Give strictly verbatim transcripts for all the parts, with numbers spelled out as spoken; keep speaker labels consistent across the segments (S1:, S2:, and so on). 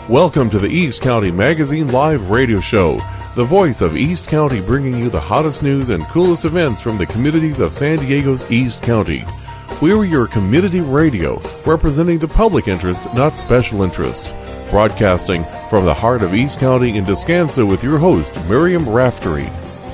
S1: Welcome to the East County Magazine Live Radio Show, the voice of East County, bringing you the hottest news and coolest events from the communities of San Diego's East County. We're your community radio, representing the public interest, not special interests. Broadcasting from the heart of East County in Descanso with your host, Miriam Raftery.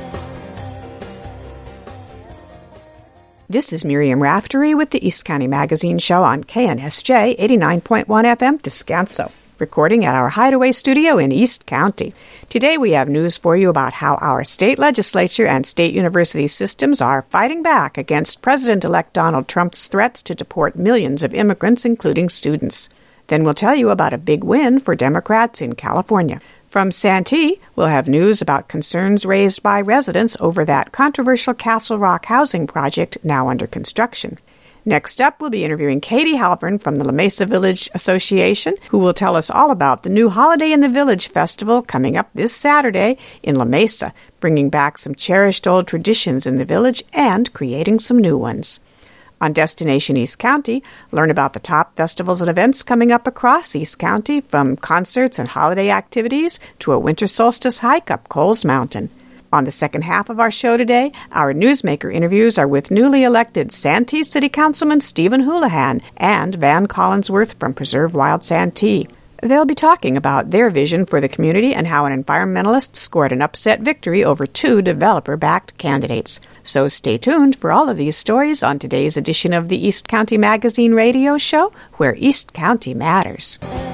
S2: This is Miriam Raftery with the East County Magazine Show on K N S J eighty-nine point one F M Descanso, recording at our Hideaway studio in East County. Today we have news for you about how our state legislature and state university systems are fighting back against President-elect Donald Trump's threats to deport millions of immigrants, including students. Then we'll tell you about a big win for Democrats in California. From Santee, we'll have news about concerns raised by residents over that controversial Castle Rock housing project now under construction. Next up, we'll be interviewing Katie Halpern from the La Mesa Village Association, who will tell us all about the new Holiday in the Village festival coming up this Saturday in La Mesa, bringing back some cherished old traditions in the village and creating some new ones. On Destination East County, learn about the top festivals and events coming up across East County, from concerts and holiday activities to a winter solstice hike up Coles Mountain. On the second half of our show today, our newsmaker interviews are with newly elected Santee City Councilman Stephen Houlihan and Van Collinsworth from Preserve Wild Santee. They'll be talking about their vision for the community and how an environmentalist scored an upset victory over two developer-backed candidates. So stay tuned for all of these stories on today's edition of the East County Magazine Radio Show, where East County matters.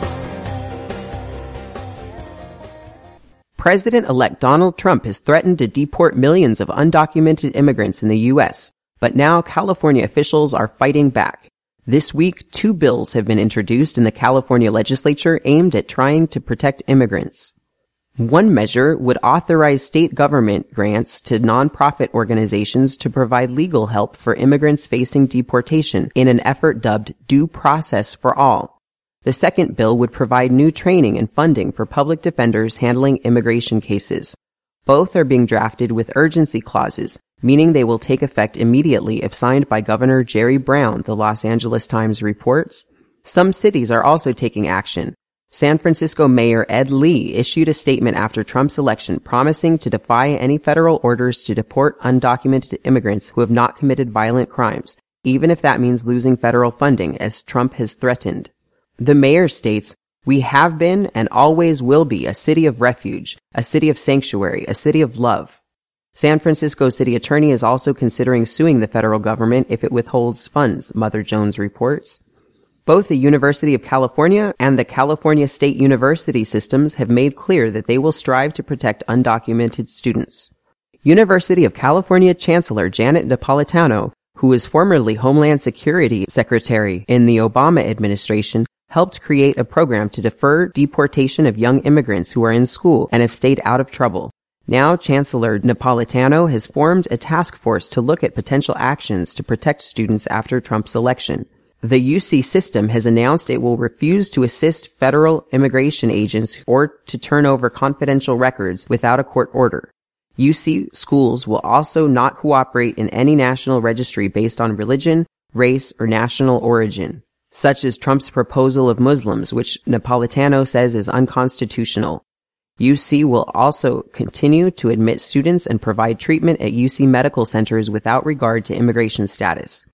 S3: President-elect Donald Trump has threatened to deport millions of undocumented immigrants in the U S, but now California officials are fighting back. This week, two bills have been introduced in the California legislature aimed at trying to protect immigrants. One measure would authorize state government grants to nonprofit organizations to provide legal help for immigrants facing deportation in an effort dubbed Due Process for All. The second bill would provide new training and funding for public defenders handling immigration cases. Both are being drafted with urgency clauses, meaning they will take effect immediately if signed by Governor Jerry Brown, the Los Angeles Times reports. Some cities are also taking action. San Francisco Mayor Ed Lee issued a statement after Trump's election promising to defy any federal orders to deport undocumented immigrants who have not committed violent crimes, even if that means losing federal funding, as Trump has threatened. The mayor states, "We have been and always will be a city of refuge, a city of sanctuary, a city of love." San Francisco City Attorney is also considering suing the federal government if it withholds funds, Mother Jones reports. Both the University of California and the California State University systems have made clear that they will strive to protect undocumented students. University of California Chancellor Janet Napolitano, who was formerly Homeland Security Secretary in the Obama administration, helped create a program to defer deportation of young immigrants who are in school and have stayed out of trouble. Now, Chancellor Napolitano has formed a task force to look at potential actions to protect students after Trump's election. The U C system has announced it will refuse to assist federal immigration agents or to turn over confidential records without a court order. U C schools will also not cooperate in any national registry based on religion, race, or national origin, such as Trump's proposal of Muslims, which Napolitano says is unconstitutional. U C will also continue to admit students and provide treatment at U C medical centers without regard to immigration status.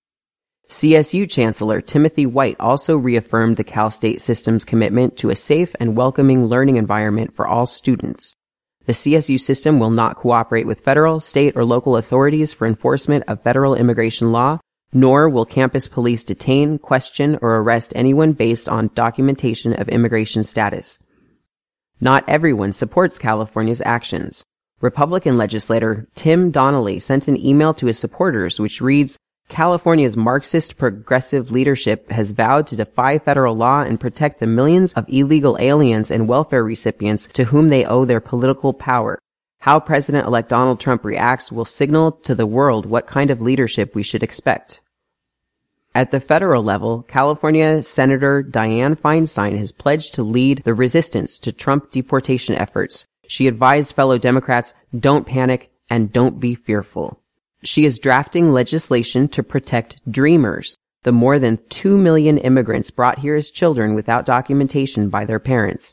S3: C S U Chancellor Timothy White also reaffirmed the Cal State system's commitment to a safe and welcoming learning environment for all students. The C S U system will not cooperate with federal, state, or local authorities for enforcement of federal immigration law, nor will campus police detain, question, or arrest anyone based on documentation of immigration status. Not everyone supports California's actions. Republican legislator Tim Donnelly sent an email to his supporters which reads, "California's Marxist progressive leadership has vowed to defy federal law and protect the millions of illegal aliens and welfare recipients to whom they owe their political power. How President-elect Donald Trump reacts will signal to the world what kind of leadership we should expect." At the federal level, California Senator Dianne Feinstein has pledged to lead the resistance to Trump deportation efforts. She advised fellow Democrats, "Don't panic and don't be fearful." She is drafting legislation to protect Dreamers, the more than two million immigrants brought here as children without documentation by their parents.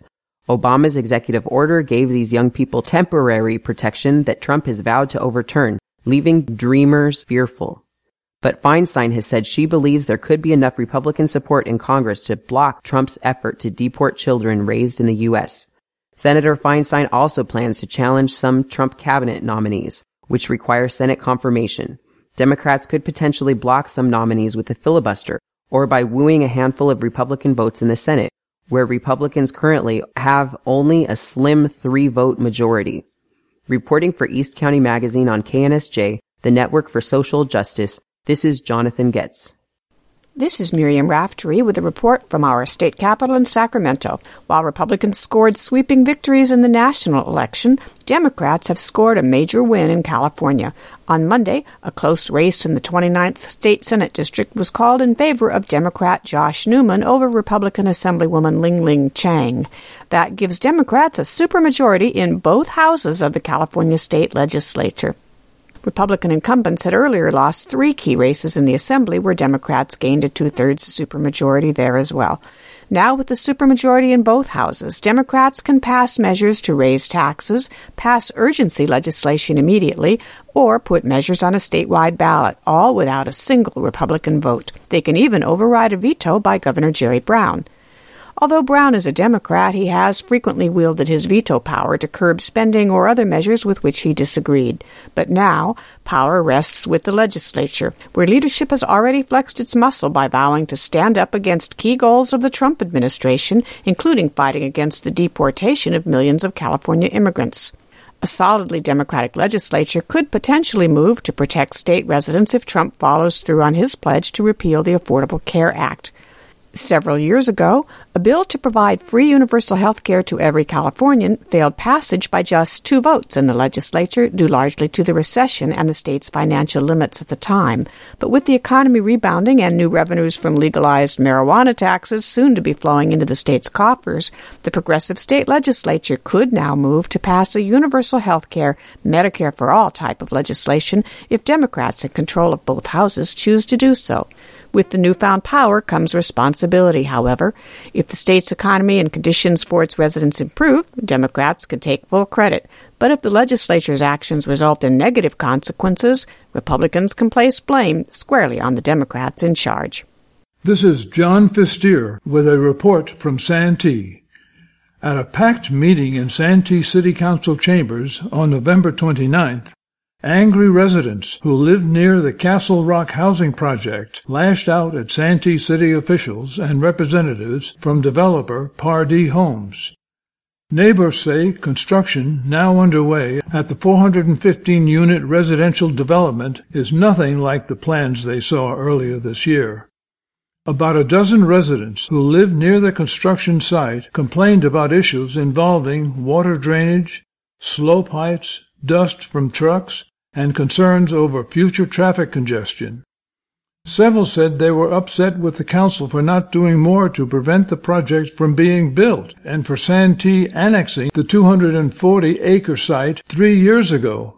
S3: Obama's executive order gave these young people temporary protection that Trump has vowed to overturn, leaving dreamers fearful. But Feinstein has said she believes there could be enough Republican support in Congress to block Trump's effort to deport children raised in the U S. Senator Feinstein also plans to challenge some Trump cabinet nominees, which require Senate confirmation. Democrats could potentially block some nominees with a filibuster or by wooing a handful of Republican votes in the Senate, where Republicans currently have only a slim three-vote majority. Reporting for East County Magazine on K N S J, the Network for Social Justice, this is Jonathan Getz.
S2: This is Miriam Raftery with a report from our state capital in Sacramento. While Republicans scored sweeping victories in the national election, Democrats have scored a major win in California. On Monday, a close race in the twenty-ninth State Senate District was called in favor of Democrat Josh Newman over Republican Assemblywoman Ling Ling Chang. That gives Democrats a supermajority in both houses of the California State Legislature. Republican incumbents had earlier lost three key races in the Assembly where Democrats gained a two-thirds supermajority there as well. Now, with the supermajority in both houses, Democrats can pass measures to raise taxes, pass urgency legislation immediately, or put measures on a statewide ballot, all without a single Republican vote. They can even override a veto by Governor Jerry Brown. Although Brown is a Democrat, he has frequently wielded his veto power to curb spending or other measures with which he disagreed. But now, power rests with the legislature, where leadership has already flexed its muscle by vowing to stand up against key goals of the Trump administration, including fighting against the deportation of millions of California immigrants. A solidly Democratic legislature could potentially move to protect state residents if Trump follows through on his pledge to repeal the Affordable Care Act. Several years ago, a bill to provide free universal health care to every Californian failed passage by just two votes in the legislature, due largely to the recession and the state's financial limits at the time. But with the economy rebounding and new revenues from legalized marijuana taxes soon to be flowing into the state's coffers, the progressive state legislature could now move to pass a universal health care, Medicare for all type of legislation if Democrats in control of both houses choose to do so. With the newfound power comes responsibility, however. If the state's economy and conditions for its residents improve, Democrats can take full credit. But if the legislature's actions result in negative consequences, Republicans can place blame squarely on the Democrats in charge.
S4: This is John Fistier with a report from Santee. At a packed meeting in Santee City Council chambers on November twenty-ninth, angry residents who lived near the Castle Rock housing project lashed out at Santee City officials and representatives from developer Pardee Homes. Neighbors say construction, now underway at the four hundred fifteen unit residential development, is nothing like the plans they saw earlier this year. About a dozen residents who lived near the construction site complained about issues involving water drainage, slope heights, dust from trucks, and concerns over future traffic congestion. Several said they were upset with the council for not doing more to prevent the project from being built and for Santee annexing the two hundred forty acre site three years ago.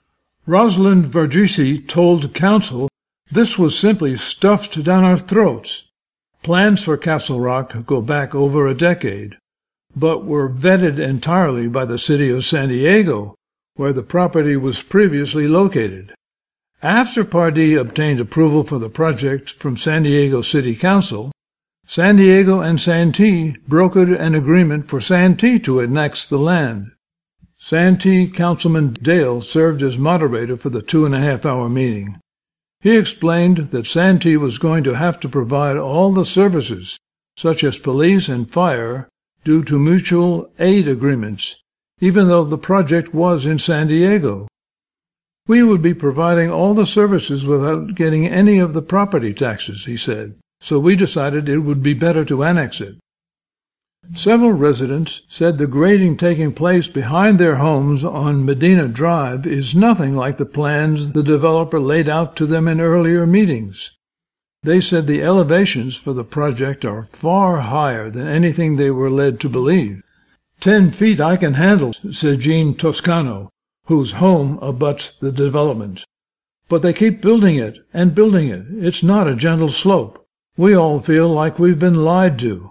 S4: Rosalind Vergisi told council this was simply stuffed down our throats. Plans for Castle Rock go back over a decade, but were vetted entirely by the city of San Diego, where the property was previously located. After Pardee obtained approval for the project from San Diego City Council, San Diego and Santee brokered an agreement for Santee to annex the land. Santee Councilman Dale served as moderator for the two-and-a-half-hour meeting. He explained that Santee was going to have to provide all the services, such as police and fire, due to mutual aid agreements, even though the project was in San Diego. We would be providing all the services without getting any of the property taxes, he said, so we decided it would be better to annex it. Several residents said the grading taking place behind their homes on Medina Drive is nothing like the plans the developer laid out to them in earlier meetings. They said the elevations for the project are far higher than anything they were led to believe. Ten feet I can handle, said Jean Toscano, whose home abuts the development. But they keep building it and building it. It's not a gentle slope. We all feel like we've been lied to.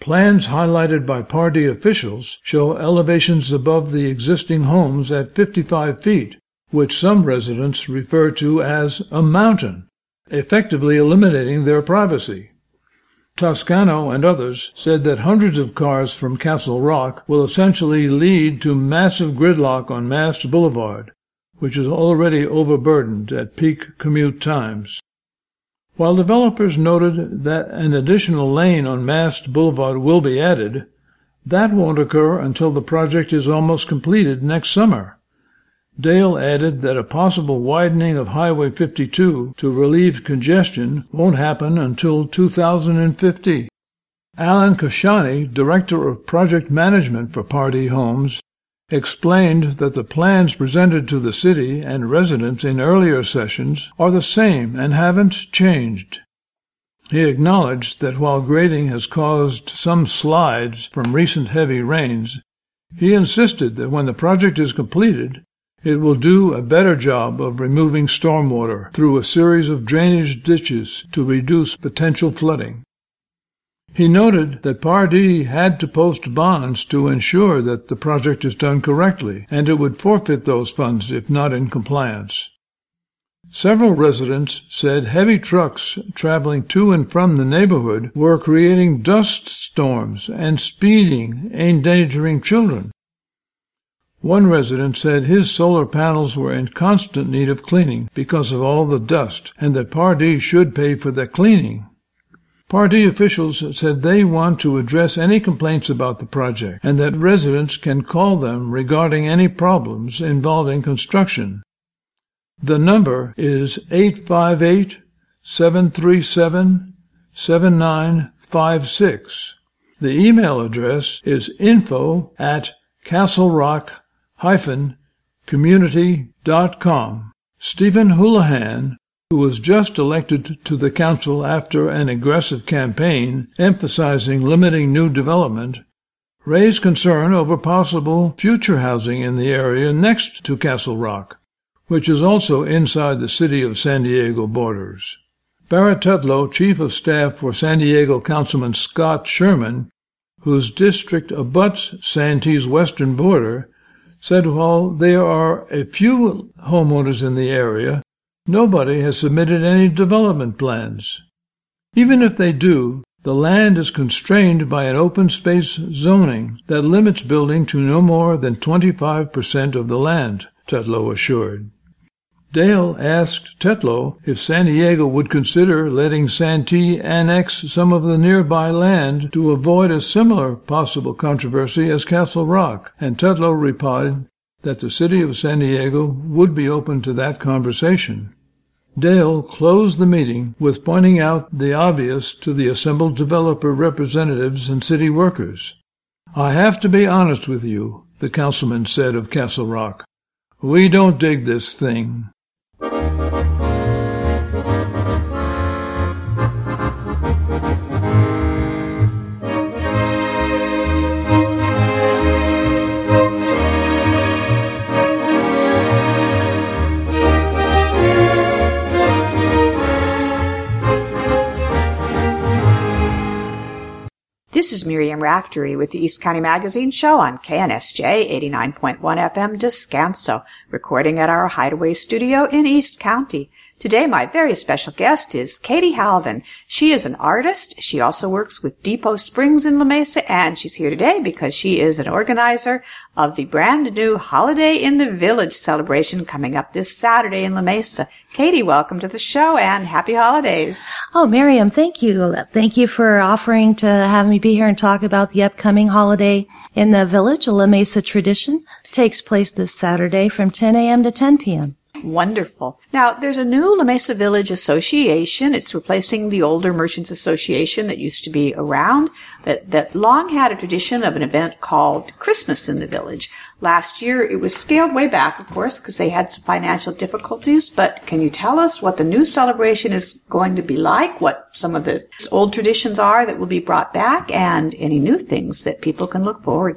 S4: Plans highlighted by party officials show elevations above the existing homes at fifty-five feet, which some residents refer to as a mountain, effectively eliminating their privacy. Toscano and others said that hundreds of cars from Castle Rock will essentially lead to massive gridlock on Mast Boulevard, which is already overburdened at peak commute times. While developers noted that an additional lane on Mast Boulevard will be added, that won't occur until the project is almost completed next summer. Dale added that a possible widening of Highway fifty-two to relieve congestion won't happen until two thousand fifty. Alan Kashani, Director of Project Management for Pardee Homes, explained that the plans presented to the city and residents in earlier sessions are the same and haven't changed. He acknowledged that while grading has caused some slides from recent heavy rains, he insisted that when the project is completed, it will do a better job of removing stormwater through a series of drainage ditches to reduce potential flooding. He noted that Pardee had to post bonds to ensure that the project is done correctly, and it would forfeit those funds if not in compliance. Several residents said heavy trucks traveling to and from the neighborhood were creating dust storms and speeding, endangering children. One resident said his solar panels were in constant need of cleaning because of all the dust, and that Pardee should pay for the cleaning. Pardee officials said they want to address any complaints about the project, and that residents can call them regarding any problems involving construction. The number is eight five eight, seven three seven, seven nine five six. The email address is info at castlerock dash community dot com. Stephen Houlihan, who was just elected to the council after an aggressive campaign emphasizing limiting new development, raised concern over possible future housing in the area next to Castle Rock, which is also inside the city of San Diego borders. Barrett Tetlow, Chief of Staff for San Diego Councilman Scott Sherman, whose district abuts Santee's western border, said while there are a few homeowners in the area, nobody has submitted any development plans. Even if they do, the land is constrained by an open space zoning that limits building to no more than twenty-five percent of the land, Tetlow assured. Dale asked Tetlow if San Diego would consider letting Santee annex some of the nearby land to avoid a similar possible controversy as Castle Rock, and Tetlow replied that the city of San Diego would be open to that conversation. Dale closed the meeting with pointing out the obvious to the assembled developer representatives and city workers. "I have to be honest with you," the councilman said of Castle Rock. "We don't dig this thing."
S2: This is Miriam Raftery with the East County Magazine Show on K N S J eighty-nine point one F M Descanso, recording at our Hideaway studio in East County. Today, my very special guest is Katie Halvin. She is an artist. She also works with Depot Springs in La Mesa, and she's here today because she is an organizer of the brand new Holiday in the Village celebration coming up this Saturday in La Mesa. Katie, welcome to the show and happy holidays.
S5: Oh, Miriam, thank you. Thank you for offering to have me be here and talk about the upcoming Holiday in the Village. A La Mesa tradition takes place this Saturday from ten a.m. to ten p.m.
S2: Wonderful. Now, there's a new La Mesa Village Association. It's replacing the older Merchants Association that used to be around, that, that long had a tradition of an event called Christmas in the Village. Last year, it was scaled way back, of course, because they had some financial difficulties. But can you tell us what the new celebration is going to be like, what some of the old traditions are that will be brought back, and any new things that people can look forward to?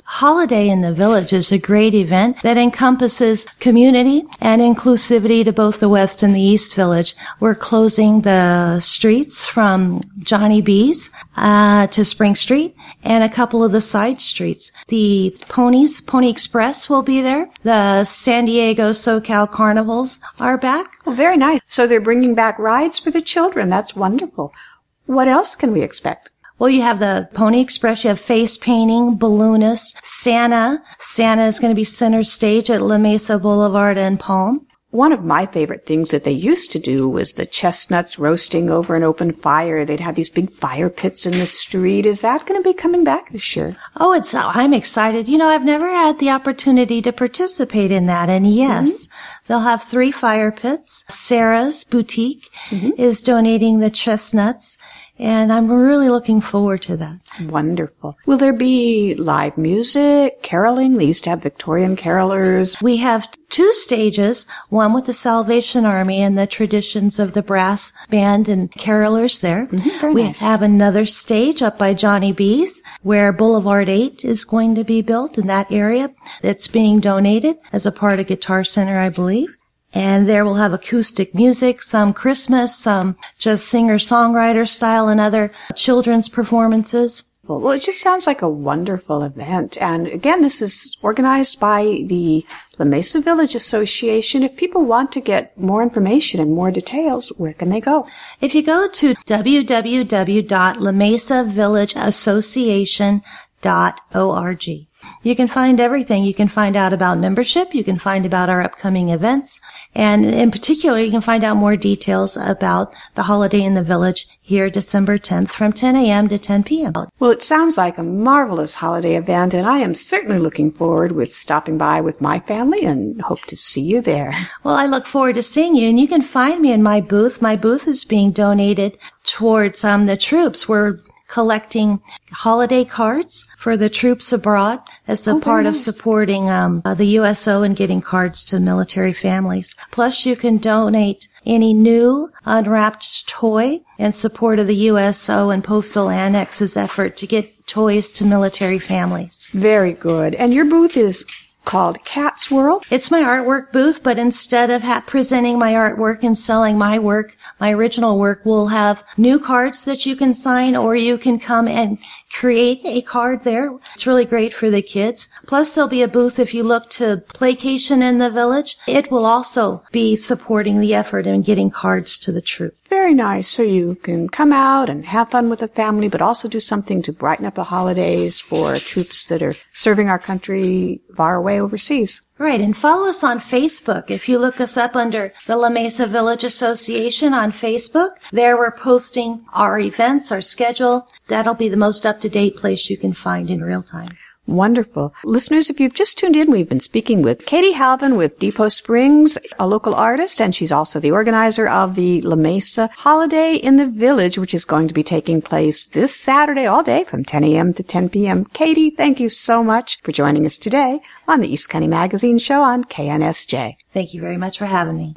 S5: Holiday in the Village is a great event that encompasses community and inclusivity to both the West and the East Village. We're closing the streets from Johnny B's uh, to Spring Street and a couple of the side streets. The Ponies, Pony Express will be there. The San Diego SoCal Carnivals are back.
S2: Well, very nice. So they're bringing back rides for the children. That's wonderful. What else can we expect?
S5: Well, you have the Pony Express, you have face painting, balloonists, Santa. Santa is going to be center stage at La Mesa Boulevard and Palm.
S2: One of my favorite things that they used to do was the chestnuts roasting over an open fire. They'd have these big fire pits in the street. Is that going to be coming back this year?
S5: Oh, it's, I'm excited. You know, I've never had the opportunity to participate in that. And yes, mm-hmm. they'll have three fire pits. Sarah's Boutique mm-hmm. is donating the chestnuts. And I'm really looking forward to that.
S2: Wonderful. Will there be live music, caroling? They used to have Victorian carolers.
S5: We have two stages, one with the Salvation Army and the traditions of the brass band and carolers there.
S2: Mm-hmm, very
S5: we
S2: nice.
S5: have another stage up by Johnny B's where Boulevard eight is going to be built in that area. It's being donated as a part of Guitar Center, I believe. And there we'll have acoustic music, some Christmas, some just singer-songwriter style, and other children's performances.
S2: Well, it just sounds like a wonderful event. And again, this is organized by the La Mesa Village Association. If people want to get more information and more details, where can they go?
S5: If you go to w w w dot la mesa village association dot org. You can find everything. You can find out about membership. You can find about our upcoming events. And in particular, you can find out more details about the Holiday in the Village here December tenth from ten a.m. to ten p.m.
S2: Well, it sounds like a marvelous holiday event, and I am certainly looking forward with stopping by with my family and hope to see you there.
S5: Well, I look forward to seeing you, and you can find me in my booth. My booth is being donated towards um, the troops. We're collecting holiday cards for the troops abroad as a
S2: oh,
S5: part
S2: nice.
S5: of supporting um, uh, the U S O and getting cards to military families. Plus, you can donate any new unwrapped toy in support of the U S O and Postal Annex's effort to get toys to military families.
S2: Very good. And your booth is called Cat's World?
S5: It's my artwork booth, but instead of ha- presenting my artwork and selling my work, my original work, we'll have new cards that you can sign, or you can come and create a card there. It's really great for the kids. Plus, there'll be a booth if you look to Playcation in the Village. It will also be supporting the effort in getting cards to the troops.
S2: Very nice. So you can come out and have fun with the family, but also do something to brighten up the holidays for troops that are serving our country far away overseas.
S5: Right, and follow us on Facebook. If you look us up under the La Mesa Village Association on Facebook, there we're posting our events, our schedule. That'll be the most up-to-date place you can find in real time.
S2: Wonderful. Listeners, if you've just tuned in, we've been speaking with Katie Halvin with Depot Springs, a local artist, and she's also the organizer of the La Mesa Holiday in the Village, which is going to be taking place this Saturday all day from ten a.m. to ten p.m. Katie, thank you so much for joining us today on the East County Magazine Show on K N S J.
S5: Thank you very much for having me.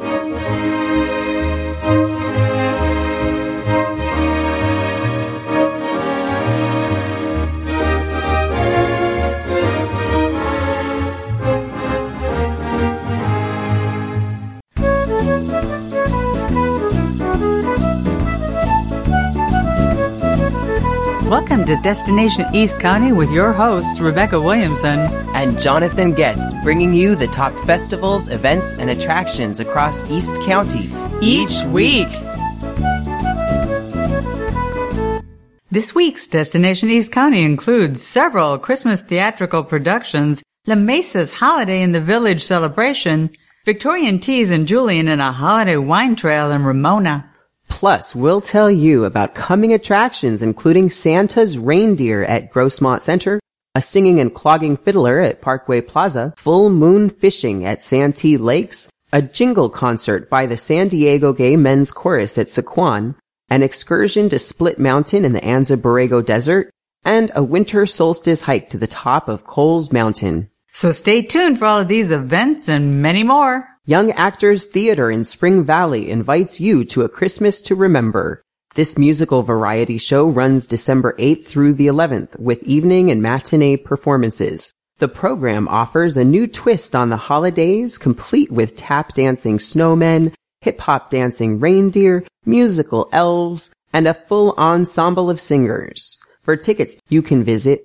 S6: Welcome to Destination East County with your hosts, Rebecca Williamson
S3: and Jonathan Getz, bringing you the top festivals, events, and attractions across East County
S6: each week. This week's Destination East County includes several Christmas theatrical productions, La Mesa's Holiday in the Village celebration, Victorian Teas and Julian in a holiday wine trail in Ramona.
S3: Plus, we'll tell you about coming attractions including Santa's Reindeer at Grossmont Center, a singing and clogging fiddler at Parkway Plaza, full moon fishing at Santee Lakes, a jingle concert by the San Diego Gay Men's Chorus at Sequan, an excursion to Split Mountain in the Anza Borrego Desert, and a winter solstice hike to the top of Coles Mountain.
S6: So stay tuned for all of these events and many more.
S3: Young Actors Theater in Spring Valley invites you to A Christmas to Remember. This musical variety show runs December eighth through the eleventh with evening and matinee performances. The program offers a new twist on the holidays, complete with tap dancing snowmen, hip-hop dancing reindeer, musical elves, and a full ensemble of singers. For tickets, you can visit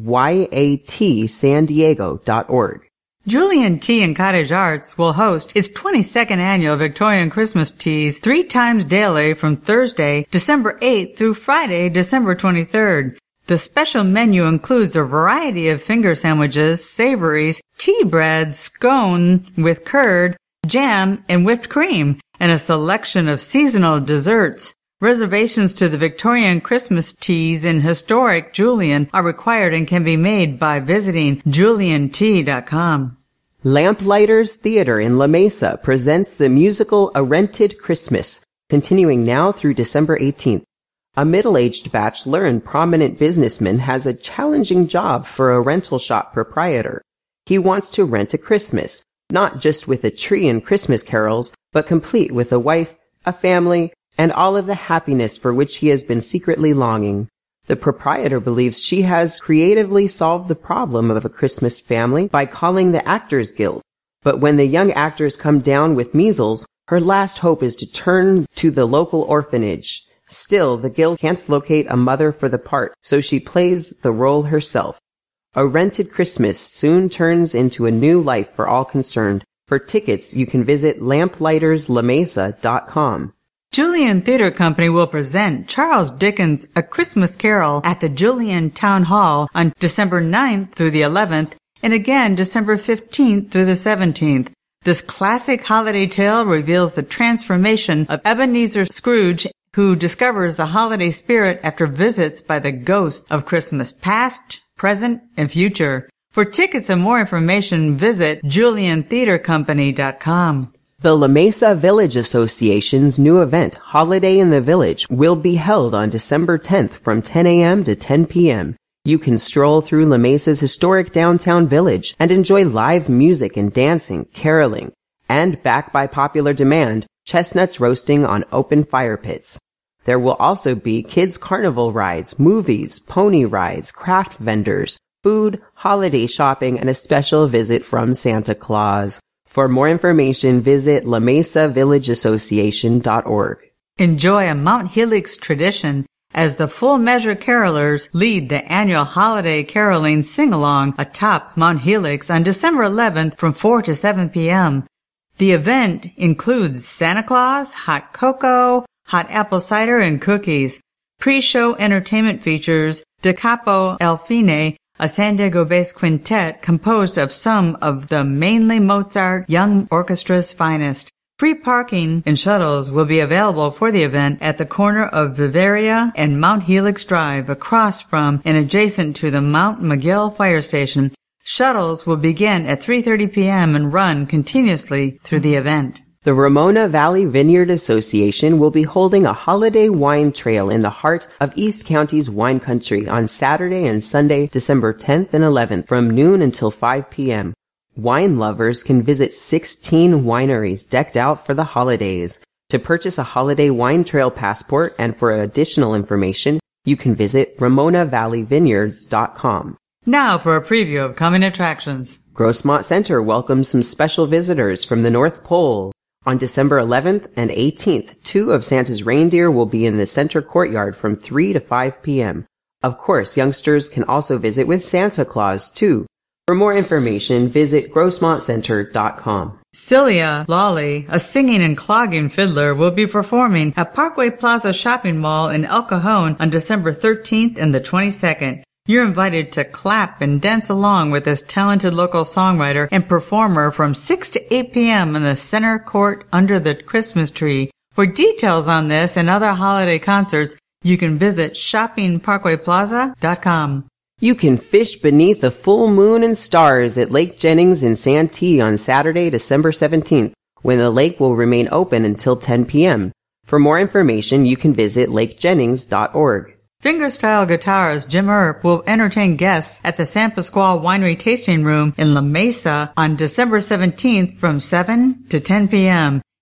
S3: y a t san diego dot org.
S6: Julian Tea and Cottage Arts will host its twenty-second annual Victorian Christmas Teas three times daily from Thursday, December eighth through Friday, December twenty-third. The special menu includes a variety of finger sandwiches, savories, tea breads, scone with curd, jam, and whipped cream, and a selection of seasonal desserts. Reservations to the Victorian Christmas Teas in historic Julian are required and can be made by visiting julian tea dot com.
S3: Lamplighters Theater in La Mesa presents the musical A Rented Christmas, continuing now through December eighteenth. A middle-aged bachelor and prominent businessman has a challenging job for a rental shop proprietor. He wants to rent a Christmas, not just with a tree and Christmas carols, but complete with a wife, a family, and all of the happiness for which he has been secretly longing. The proprietor believes she has creatively solved the problem of a Christmas family by calling the Actors Guild. But when the young actors come down with measles, her last hope is to turn to the local orphanage. Still, the guild can't locate a mother for the part, so she plays the role herself. A Rented Christmas soon turns into a new life for all concerned. For tickets, you can visit lamplighters la mesa dot com.
S6: Julian Theater Company will present Charles Dickens' A Christmas Carol at the Julian Town Hall on December ninth through the eleventh, and again December fifteenth through the seventeenth. This classic holiday tale reveals the transformation of Ebenezer Scrooge, who discovers the holiday spirit after visits by the ghosts of Christmas past, present, and future. For tickets and more information, visit julian theater company dot com.
S3: The La Mesa Village Association's new event, Holiday in the Village, will be held on December tenth from ten a.m. to ten p.m. You can stroll through La Mesa's historic downtown village and enjoy live music and dancing, caroling, and, backed by popular demand, chestnuts roasting on open fire pits. There will also be kids' carnival rides, movies, pony rides, craft vendors, food, holiday shopping, and a special visit from Santa Claus. For more information, visit la mesa village association dot org.
S6: Enjoy a Mount Helix tradition as the Full Measure Carolers lead the annual holiday caroling sing-along atop Mount Helix on December eleventh from four to seven p.m. The event includes Santa Claus, hot cocoa, hot apple cider, and cookies. Pre-show entertainment features Da Capo El Fine, a San Diego-based quintet composed of some of the mainly Mozart Young Orchestra's finest. Free parking and shuttles will be available for the event at the corner of Viveria and Mount Helix Drive, across from and adjacent to the Mount McGill Fire Station. Shuttles will begin at three thirty p.m. and run continuously through the event.
S3: The Ramona Valley Vineyard Association will be holding a holiday wine trail in the heart of East County's wine country on Saturday and Sunday, December tenth and eleventh from noon until five p.m. Wine lovers can visit sixteen wineries decked out for the holidays. To purchase a holiday wine trail passport and for additional information, you can visit ramona valley vineyards dot com.
S6: Now for a preview of coming attractions.
S3: Grossmont Center welcomes some special visitors from the North Pole. On December eleventh and eighteenth, two of Santa's reindeer will be in the center courtyard from three to five p.m. Of course, youngsters can also visit with Santa Claus, too. For more information, visit grossmont center dot com.
S6: Celia Lawley, a singing and clogging fiddler, will be performing at Parkway Plaza Shopping Mall in El Cajon on December thirteenth and the twenty-second. You're invited to clap and dance along with this talented local songwriter and performer from six to eight p.m. in the center court under the Christmas tree. For details on this and other holiday concerts, you can visit shopping parkway plaza dot com.
S3: You can fish beneath a full moon and stars at Lake Jennings in Santee on Saturday, December seventeenth, when the lake will remain open until ten p.m. For more information, you can visit lake jennings dot org.
S6: Fingerstyle guitarist Jim Earp will entertain guests at the San Pasqual Winery Tasting Room in La Mesa on December seventeenth from seven to ten p.m.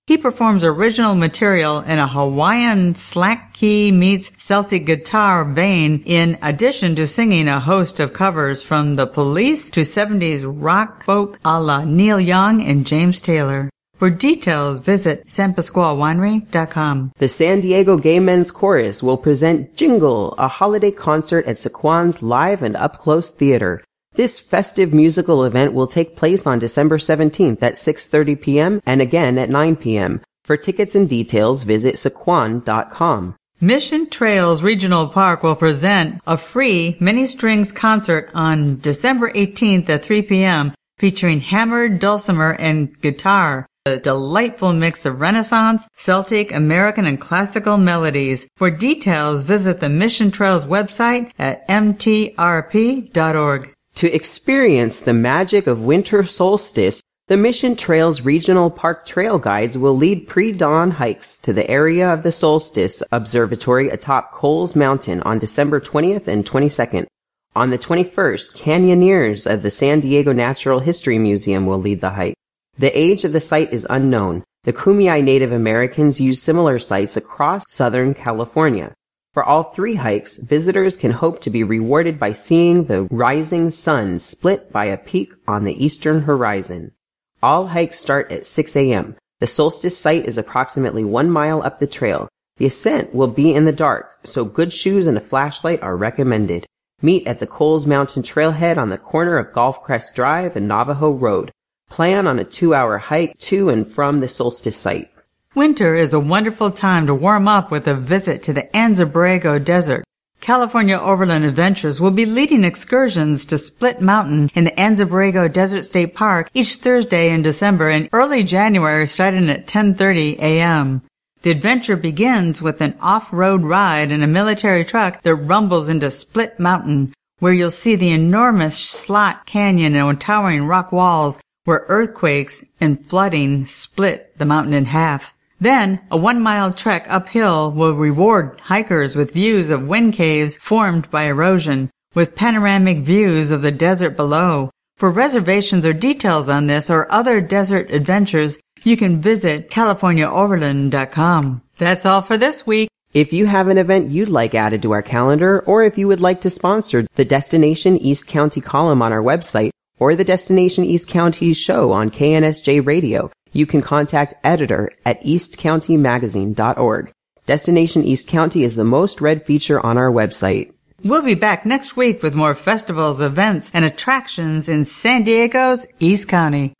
S6: He performs original material in a Hawaiian slack key meets Celtic guitar vein, in addition to singing a host of covers from The Police to seventies rock folk a la Neil Young and James Taylor. For details, visit san pasquale winery dot com.
S3: The San Diego Gay Men's Chorus will present Jingle, a holiday concert at Sequan's Live and Up Close Theater. This festive musical event will take place on December seventeenth at six thirty p.m. and again at nine p.m. For tickets and details, visit sequan dot com.
S6: Mission Trails Regional Park will present a free mini strings concert on December eighteenth at three p.m. featuring hammered dulcimer and guitar, a delightful mix of Renaissance, Celtic, American, and classical melodies. For details, visit the Mission Trails website at m t r p dot org.
S3: To experience the magic of winter solstice, the Mission Trails Regional Park Trail Guides will lead pre-dawn hikes to the area of the Solstice Observatory atop Coles Mountain on December twentieth and twenty-second. On the twenty-first, canyoneers of the San Diego Natural History Museum will lead the hike. The age of the site is unknown. The Kumeyaay Native Americans use similar sites across Southern California. For all three hikes, visitors can hope to be rewarded by seeing the rising sun split by a peak on the eastern horizon. All hikes start at six a.m. The solstice site is approximately one mile up the trail. The ascent will be in the dark, so good shoes and a flashlight are recommended. Meet at the Coles Mountain Trailhead on the corner of Golf Crest Drive and Navajo Road. Plan on a two-hour hike to and from the solstice site.
S6: Winter is a wonderful time to warm up with a visit to the Anza Borrego Desert. California Overland Adventures will be leading excursions to Split Mountain in the Anza Borrego Desert State Park each Thursday in December and early January starting at ten thirty a.m. The adventure begins with an off-road ride in a military truck that rumbles into Split Mountain, where you'll see the enormous Slot Canyon and towering rock walls where earthquakes and flooding split the mountain in half. Then, a one-mile trek uphill will reward hikers with views of wind caves formed by erosion, with panoramic views of the desert below. For reservations or details on this or other desert adventures, you can visit california overland dot com. That's all for this week.
S3: If you have an event you'd like added to our calendar, or if you would like to sponsor the Destination East County column on our website, or the Destination East County show on K N S J Radio, you can contact editor at east county magazine dot org. Destination East County is the most read feature on our website.
S6: We'll be back next week with more festivals, events, and attractions in San Diego's East County.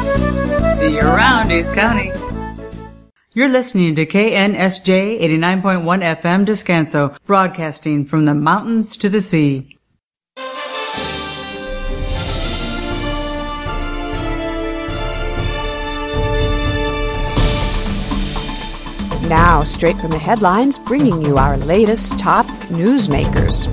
S6: See you around, East County. You're listening to K N S J eighty-nine point one F M Descanso, broadcasting from the mountains to the sea.
S2: Now, straight from the headlines, bringing you our latest top newsmakers.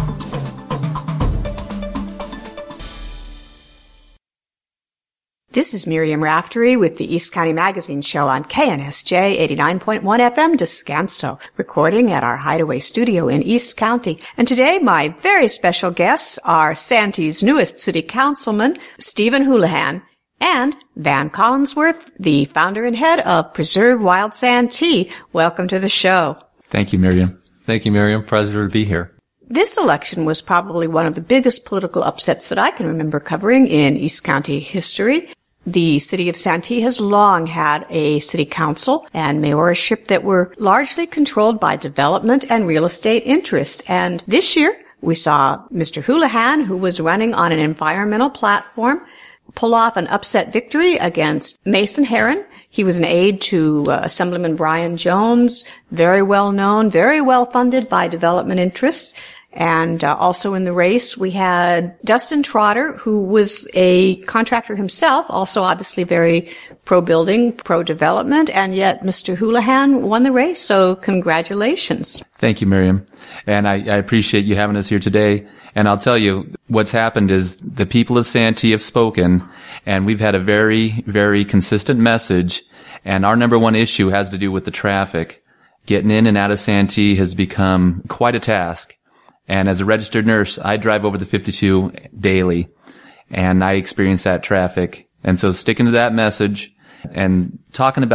S2: This is Miriam Raftery with the East County Magazine Show on K N S J eighty-nine point one F M Descanso, recording at our Hideaway studio in East County. And today, my very special guests are Santee's newest city councilman, Stephen Houlihan, and Van Collinsworth, the founder and head of Preserve Wild Santee. Welcome to the show.
S7: Thank you, Miriam. Thank you, Miriam. Pleasure to be here.
S2: This election was probably one of the biggest political upsets that I can remember covering in East County history. The city of Santee has long had a city council and mayorship that were largely controlled by development and real estate interests. And this year, we saw Mister Houlihan, who was running on an environmental platform, pull off an upset victory against Mason Herron. He was an aide to uh, Assemblyman Brian Jones, very well known, very well funded by development interests. And uh, also in the race, we had Dustin Trotter, who was a contractor himself, also obviously very pro-building, pro-development, and yet Mister Houlihan won the race, so congratulations.
S7: Thank you, Miriam. And I, I appreciate you having us here today. And I'll tell you, what's happened is the people of Santee have spoken, and we've had a very, very consistent message, and our number one issue has to do with the traffic. Getting in and out of Santee has become quite a task. And as a registered nurse, I drive over the fifty-two daily, and I experience that traffic. And so sticking to that message and talking about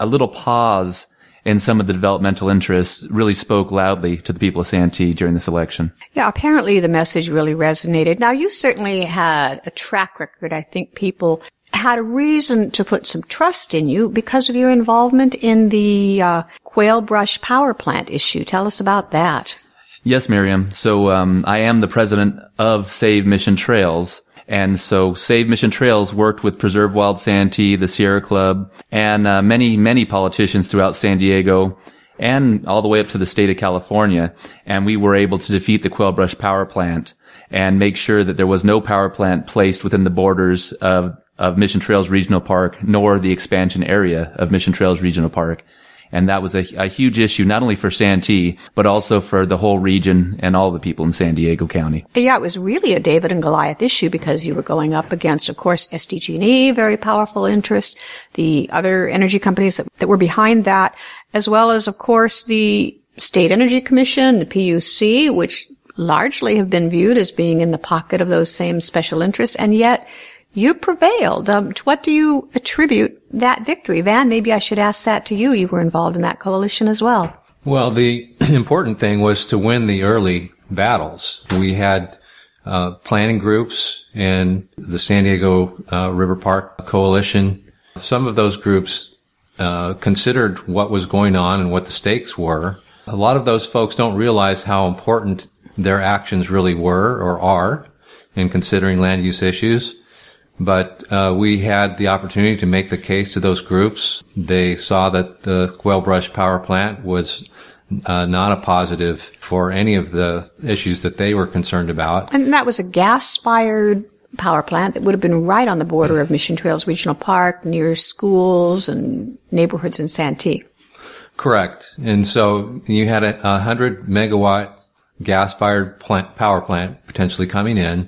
S7: a little pause in some of the developmental interests really spoke loudly to the people of Santee during this election.
S2: Yeah, apparently the message really resonated. Now, you certainly had a track record. I think people had a reason to put some trust in you because of your involvement in the uh, Quail Brush Power Plant issue. Tell us about that.
S7: Yes, Miriam. So um, I am the president of Save Mission Trails. And so Save Mission Trails worked with Preserve Wild Santee, the Sierra Club, and uh, many, many politicians throughout San Diego and all the way up to the state of California. And we were able to defeat the Quail Brush Power Plant and make sure that there was no power plant placed within the borders of, of Mission Trails Regional Park, nor the expansion area of Mission Trails Regional Park. And that was a, a huge issue, not only for Santee, but also for the whole region and all the people in San Diego County.
S2: Yeah, it was really a David and Goliath issue because you were going up against, of course, S D G and E, very powerful interest, the other energy companies that, that were behind that, as well as, of course, the State Energy Commission, the P U C, which largely have been viewed as being in the pocket of those same special interests, and yet you prevailed. Um, to what do you attribute that victory? Van, maybe I should ask that to you. You were involved in that coalition as well.
S8: Well, the important thing was to win the early battles. We had uh, planning groups and the San Diego uh, River Park Coalition. Some of those groups uh, considered what was going on and what the stakes were. A lot of those folks don't realize how important their actions really were or are in considering land use issues. But uh, we had the opportunity to make the case to those groups. They saw that the Quail Brush Power Plant was uh, not a positive for any of the issues that they were concerned about.
S2: And that was a gas-fired power plant that would have been right on the border of Mission Trails Regional Park, near schools and neighborhoods in Santee.
S8: Correct. And so you had a one hundred megawatt gas-fired plant, power plant potentially coming in.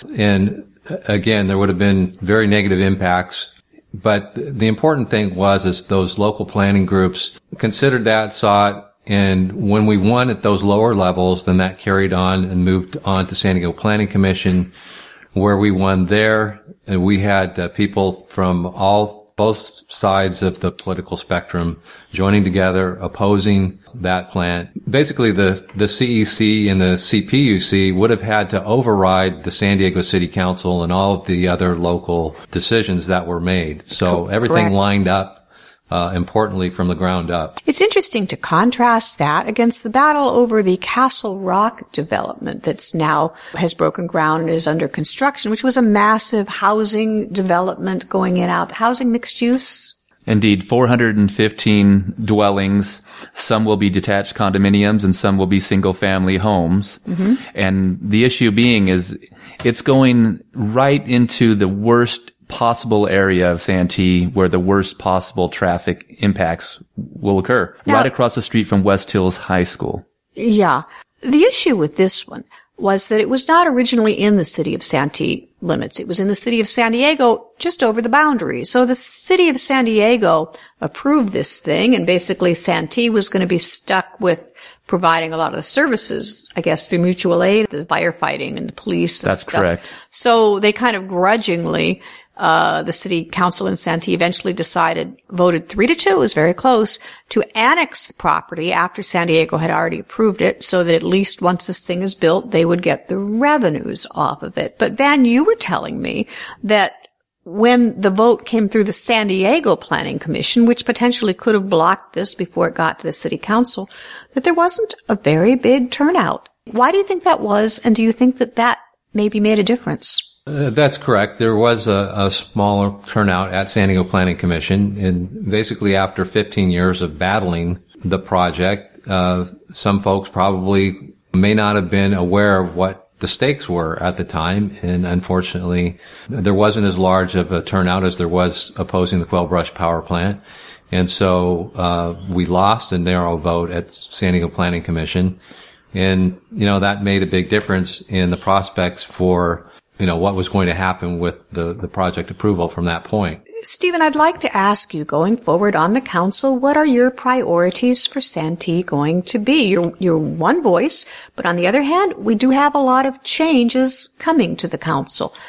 S8: And again, there would have been very negative impacts, but the important thing was is those local planning groups considered that, saw it, and when we won at those lower levels, then that carried on and moved on to San Diego Planning Commission, where we won there, and we had uh, people from all both sides of the political spectrum joining together, opposing that plant. Basically, the, the C E C and the C P U C would have had to override the San Diego City Council and all of the other local decisions that were made. So everything
S2: Correct.
S8: lined up Uh, importantly from the ground up.
S2: It's interesting to contrast that against the battle over the Castle Rock development that's now has broken ground and is under construction, which was a massive housing development going in out, housing mixed use.
S7: Indeed, four hundred fifteen dwellings. Some will be detached condominiums and some will be single-family homes. Mm-hmm. And the issue being is it's going right into the worst possible area of Santee where the worst possible traffic impacts will occur. Now, right across the street from West Hills High School.
S2: Yeah. The issue with this one was that it was not originally in the city of Santee limits. It was in the city of San Diego, just over the boundary. So the city of San Diego approved this thing, and basically Santee was going to be stuck with providing a lot of the services, I guess, through mutual aid, the firefighting and the police and
S7: That's
S2: stuff.
S7: correct.
S2: So they kind of grudgingly, uh, the city council in Santee eventually decided, voted three to two, it was very close, to annex the property after San Diego had already approved it, so that at least once this thing is built, they would get the revenues off of it. But Van, you were telling me that when the vote came through the San Diego Planning Commission, which potentially could have blocked this before it got to the city council, that there wasn't a very big turnout. Why do you think that was, and do you think that that maybe made a difference?
S8: Uh, that's correct. There was a, a smaller turnout at San Diego Planning Commission, and basically after fifteen years of battling the project, uh, some folks probably may not have been aware of what the stakes were at the time, and unfortunately, there wasn't as large of a turnout as there was opposing the Quail Brush Power Plant. And so uh we lost a narrow vote at San Diego Planning Commission, and you know that made a big difference in the prospects for you know what was going to happen with the the project approval from that point.
S2: Stephen, I'd like to ask you, going forward on the council, what are your priorities for Santee going to be? You're, you're one voice, but on the other hand, we do have a lot of changes coming to the council.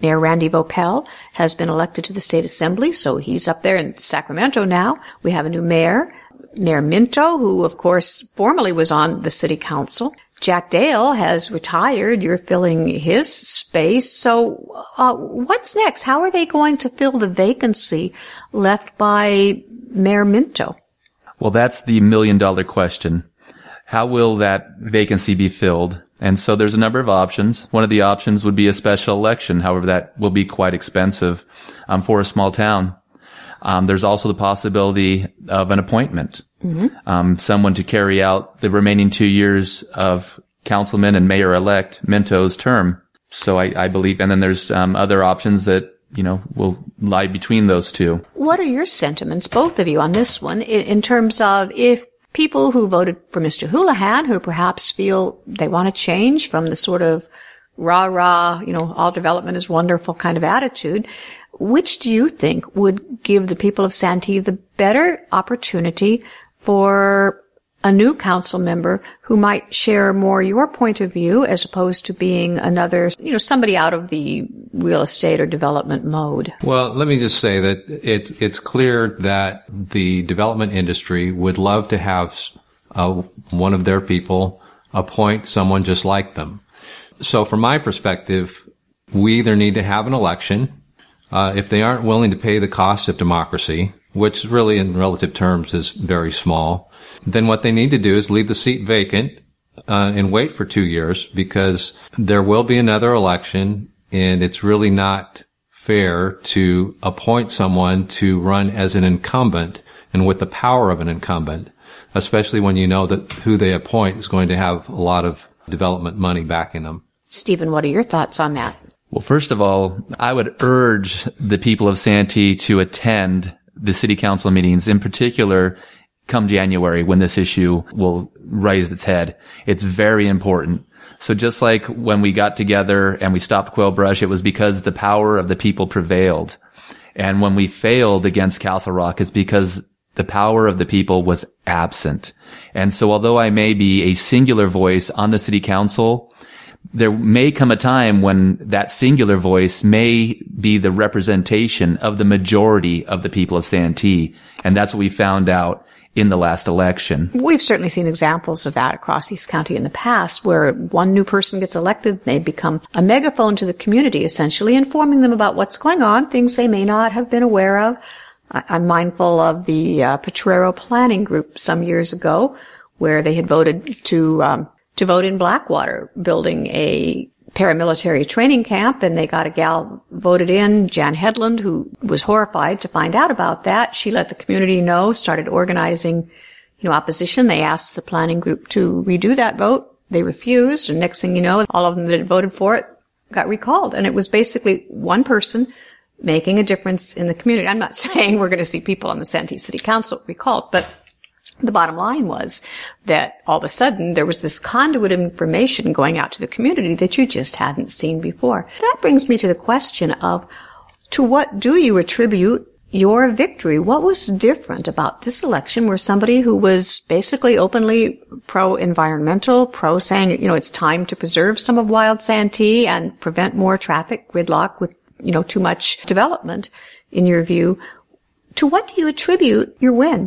S2: Mayor Randy Vopel has been elected to the state assembly, so he's up there in Sacramento now. We have a new mayor, Mayor Minto, who, of course, formerly was on the city council. Jack Dale has retired. You're filling his space. So uh, what's next? How are they going to fill the vacancy left by Mayor Minto?
S7: Well, that's the million-dollar question. How will that vacancy be filled? And so there's a number of options. One of the options would be a special election. However, that will be quite expensive um, for a small town. Um, there's also the possibility of an appointment. Mm-hmm. Um, someone to carry out the remaining two years of Councilman and Mayor-elect Minto's term. So I, I believe, and then there's um, other options that, you know, will lie between those two.
S2: What are your sentiments, both of you, on this one, in, in terms of if people who voted for Mister Houlihan, who perhaps feel they want to change from the sort of rah-rah, you know, all development is wonderful kind of attitude, which do you think would give the people of Santee the better opportunity for a new council member who might share more your point of view as opposed to being another, you know, somebody out of the real estate or development mode?
S8: Well, let me just say that it's it's clear that the development industry would love to have uh, one of their people appoint someone just like them. So from my perspective, we either need to have an election. Uh, if they aren't willing to pay the cost of democracy, which really in relative terms is very small, then what they need to do is leave the seat vacant uh, and wait for two years because there will be another election, and it's really not fair to appoint someone to run as an incumbent and with the power of an incumbent, especially when you know that who they appoint is going to have a lot of development money backing them.
S2: Stephen, what are your thoughts on that?
S7: Well, first of all, I would urge the people of Santee to attend the city council meetings, in particular, come January when this issue will raise its head. It's very important. So just like when we got together and we stopped Quail Brush, it was because the power of the people prevailed. And when we failed against Castle Rock, it's because the power of the people was absent. And so although I may be a singular voice on the city council, there may come a time when that singular voice may be the representation of the majority of the people of Santee. And that's what we found out in the last election.
S2: We've certainly seen examples of that across East County in the past, where one new person gets elected, they become a megaphone to the community, essentially, informing them about what's going on, things they may not have been aware of. I'm mindful of the uh, Potrero Planning Group some years ago, where they had voted to um, to vote in Blackwater, building a paramilitary training camp, and they got a gal voted in, Jan Hedlund, who was horrified to find out about that. She let the community know, started organizing, you know, opposition. They asked the planning group to redo that vote. They refused, and next thing you know, all of them that had voted for it got recalled. And it was basically one person making a difference in the community. I'm not saying we're going to see people on the Santee City Council recalled, but the bottom line was that all of a sudden there was this conduit of information going out to the community that you just hadn't seen before. That brings me to the question of, to what do you attribute your victory? What was different about this election where somebody who was basically openly pro-environmental, pro saying, you know, it's time to preserve some of Wild Santee and prevent more traffic gridlock with, you know, too much development, in your view, to what do you attribute your win?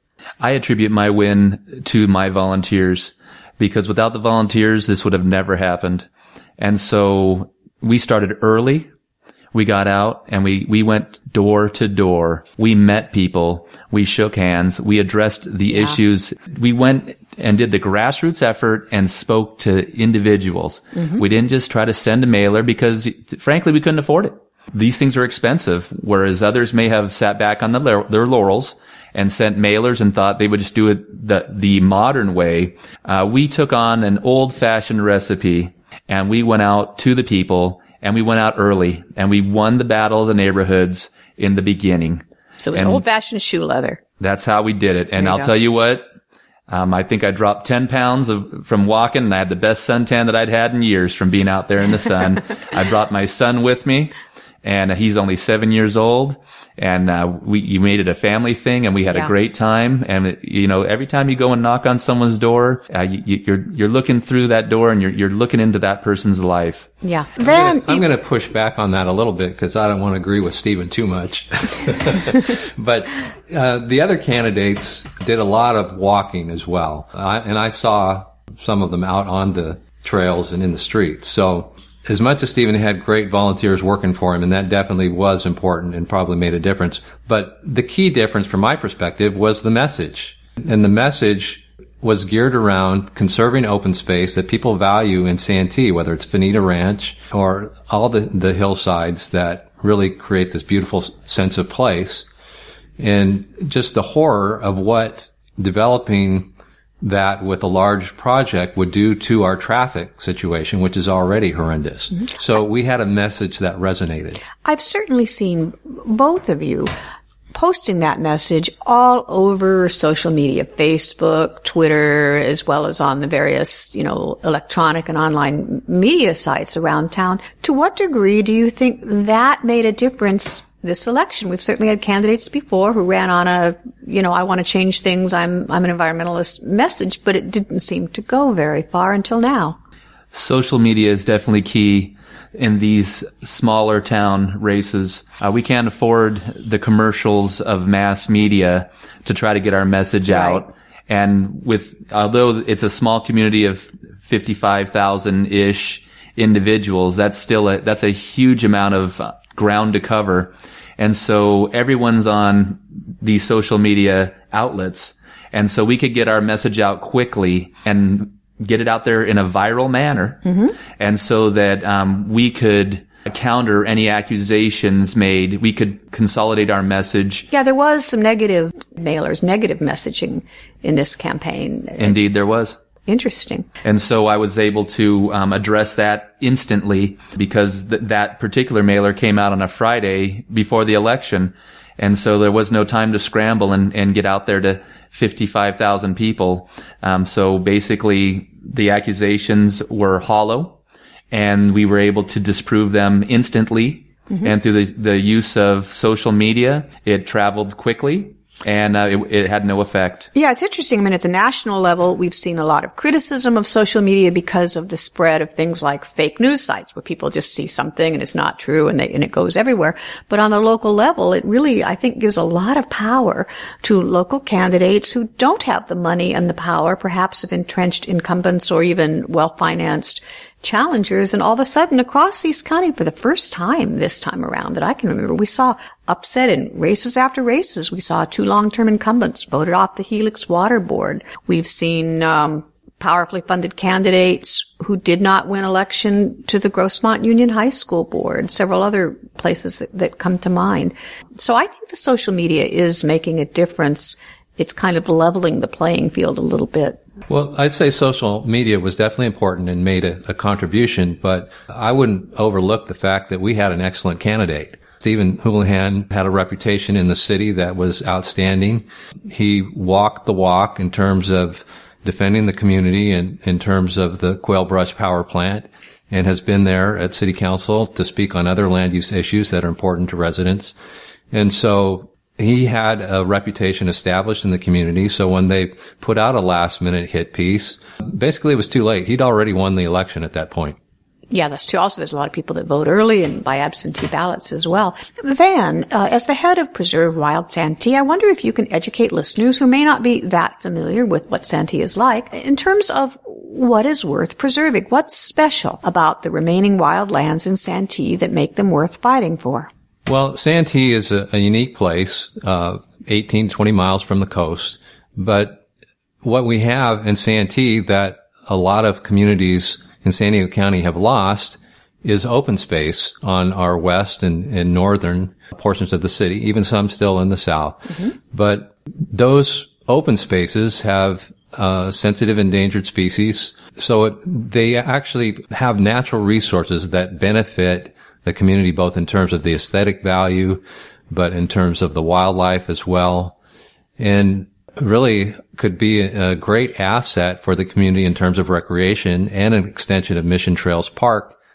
S7: I attribute my win to my volunteers, because without the volunteers, this would have never happened. And so we started early. We got out and we, we went door to door. We met people. We shook hands. We addressed the yeah. issues. We went and did the grassroots effort and spoke to individuals. Mm-hmm. We didn't just try to send a mailer because, frankly, we couldn't afford it. These things are expensive, whereas others may have sat back on the, their laurels and sent mailers and thought they would just do it the, the modern way. Uh, we took on an old-fashioned recipe, and we went out to the people, and we went out early, and we won the battle of the neighborhoods in the beginning.
S2: So it was old-fashioned shoe leather.
S7: That's how we did it. And I'll go. tell you what, um, I think I dropped ten pounds of, from walking, and I had the best suntan that I'd had in years from being out there in the sun. I brought my son with me. and he's only seven years old. And, uh, we, you made it a family thing, and we had
S2: yeah.
S7: a great time. And, it, you know, every time you go and knock on someone's door, uh, you, you're, you're looking through that door, and you're, you're looking into that person's life.
S2: Yeah. Then
S8: I'm going to push back on that a little bit because I don't want to agree with Stephen too much. But, uh, the other candidates did a lot of walking as well. I, and I saw some of them out on the trails and in the streets. So, as much as Stephen had great volunteers working for him, and that definitely was important and probably made a difference, but the key difference from my perspective was the message. And the message was geared around conserving open space that people value in Santee, whether it's Fanita Ranch or all the, the hillsides that really create this beautiful sense of place. And just the horror of what developing that with a large project would do to our traffic situation, which is already horrendous. Mm-hmm. So we had a message that resonated.
S2: I've certainly seen both of you posting that message all over social media, Facebook, Twitter, as well as on the various, you know, electronic and online media sites around town. To what degree do you think that made a difference this election? We've certainly had candidates before who ran on a, you know, I want to change things, I'm I'm an environmentalist message, but it didn't seem to go very far until now.
S7: Social media is definitely key in these smaller town races. Uh, we can't afford the commercials of mass media to try to get our message
S2: right.
S7: out. And with, although it's a small community of fifty-five thousand ish individuals, that's still a, that's a huge amount of ground to cover. And so everyone's on these social media outlets. And so we could get our message out quickly and get it out there in a viral manner. Mm-hmm. And so that, um, we could counter any accusations made. We could consolidate our message.
S2: Yeah, there was some negative mailers, negative messaging in this campaign.
S7: Indeed, there was.
S2: Interesting.
S7: And so I was able to um, address that instantly because th- that particular mailer came out on a Friday before the election. And so there was no time to scramble and, and get out there to fifty-five thousand people. Um, so basically the accusations were hollow, and we were able to disprove them instantly. Mm-hmm. And through the, the use of social media, it traveled quickly. And uh, it, it had no effect.
S2: Yeah, it's interesting. I mean, at the national level, we've seen a lot of criticism of social media because of the spread of things like fake news sites where people just see something and it's not true and, they, and it goes everywhere. But on the local level, it really, I think, gives a lot of power to local candidates who don't have the money and the power, perhaps of entrenched incumbents or even well-financed challengers. And all of a sudden, across East County, for the first time this time around that I can remember, we saw upset in races after races. We saw two long-term incumbents voted off the Helix Water Board. We've seen um powerfully funded candidates who did not win election to the Grossmont Union High School Board, several other places that, that come to mind. So I think the social media is making a difference. It's kind of leveling the playing field a little bit.
S8: Well, I'd say social media was definitely important and made a, a contribution, but I wouldn't overlook the fact that we had an excellent candidate. Stephen Houlihan had a reputation in the city that was outstanding. He walked the walk in terms of defending the community and in terms of the Quail Brush Power Plant, and has been there at City Council to speak on other land use issues that are important to residents. And so he had a reputation established in the community, so when they put out a last-minute hit piece, basically it was too late. He'd already won the election at that point.
S2: Yeah, that's true. Also, there's a lot of people that vote early and by absentee ballots as well. Van, uh, as the head of Preserve Wild Santee, I wonder if you can educate listeners who may not be that familiar with what Santee is like in terms of what is worth preserving. What's special about the remaining wild lands in Santee that make them worth fighting for?
S8: Well, Santee is a, a unique place, uh, eighteen, twenty miles from the coast. But what we have in Santee that a lot of communities in San Diego County have lost is open space on our west and, and northern portions of the city, even some still in the south. Mm-hmm. But those open spaces have uh, sensitive endangered species. So it, they actually have natural resources that benefit the community, both in terms of the aesthetic value, but in terms of the wildlife as well. And really could be a great asset for the community in terms of recreation and an extension of Mission Trails Park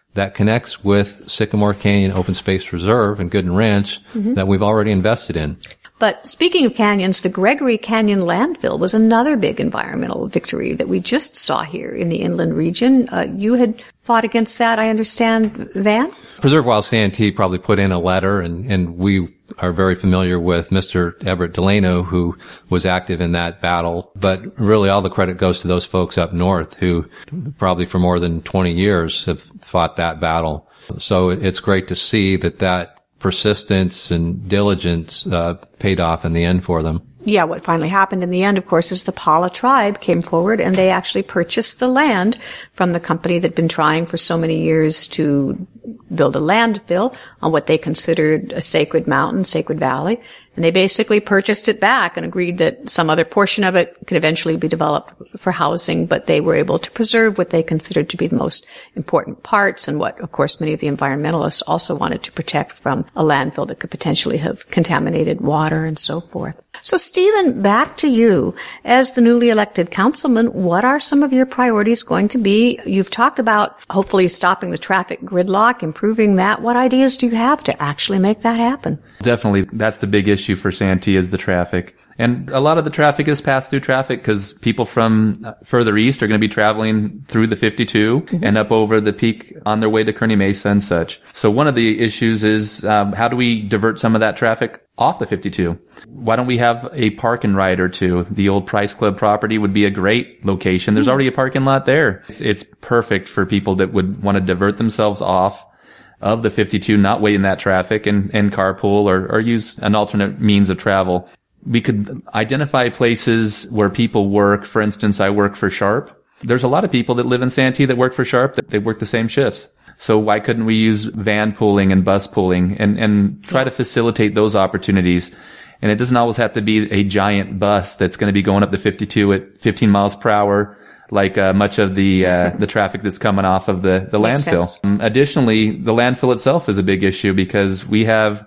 S8: that connects with Sycamore Canyon Open Space Reserve and Gooden Ranch mm-hmm. that we've already invested in.
S2: But speaking of canyons, the Gregory Canyon landfill was another big environmental victory that we just saw here in the inland region. Uh, you had fought against that, I understand, Van?
S8: Preserve Wild Santee probably put in a letter, and, and we are very familiar with Mister Everett Delano, who was active in that battle. But really all the credit goes to those folks up north who probably for more than twenty years have fought that battle. So it's great to see that that persistence and diligence uh, paid off in the end for them.
S2: Yeah, what finally happened in the end, of course, is the Pala tribe came forward and they actually purchased the land from the company that had been trying for so many years to build a landfill on what they considered a sacred mountain, sacred valley. And they basically purchased it back and agreed that some other portion of it could eventually be developed for housing, but they were able to preserve what they considered to be the most important parts and what, of course, many of the environmentalists also wanted to protect from a landfill that could potentially have contaminated water and so forth. So, Stephen, back to you. As the newly elected councilman, what are some of your priorities going to be? You've talked about hopefully stopping the traffic gridlock, improving that. What ideas do you have to actually make that happen?
S7: Definitely, that's the big issue for Santee is the traffic. And a lot of the traffic is pass-through traffic because people from further east are going to be traveling through the fifty-two mm-hmm. and up over the peak on their way to Kearney Mesa and such. So one of the issues is um, how do we divert some of that traffic off the fifty-two? Why don't we have a park and ride or two? The old Price Club property would be a great location. There's already a parking lot there. It's, it's perfect for people that would want to divert themselves off of the fifty-two, not wait in that traffic and, and carpool or, or use an alternate means of travel. We could identify places where people work. For instance, I work for Sharp. There's a lot of people that live in Santee that work for Sharp that they work the same shifts. So why couldn't we use van pooling and bus pooling and, and try to facilitate those opportunities? And it doesn't always have to be a giant bus that's going to be going up the fifty-two at fifteen miles per hour, like uh, much of the uh, the traffic that's coming off of the, the landfill. Um, additionally, the landfill itself is a big issue because we have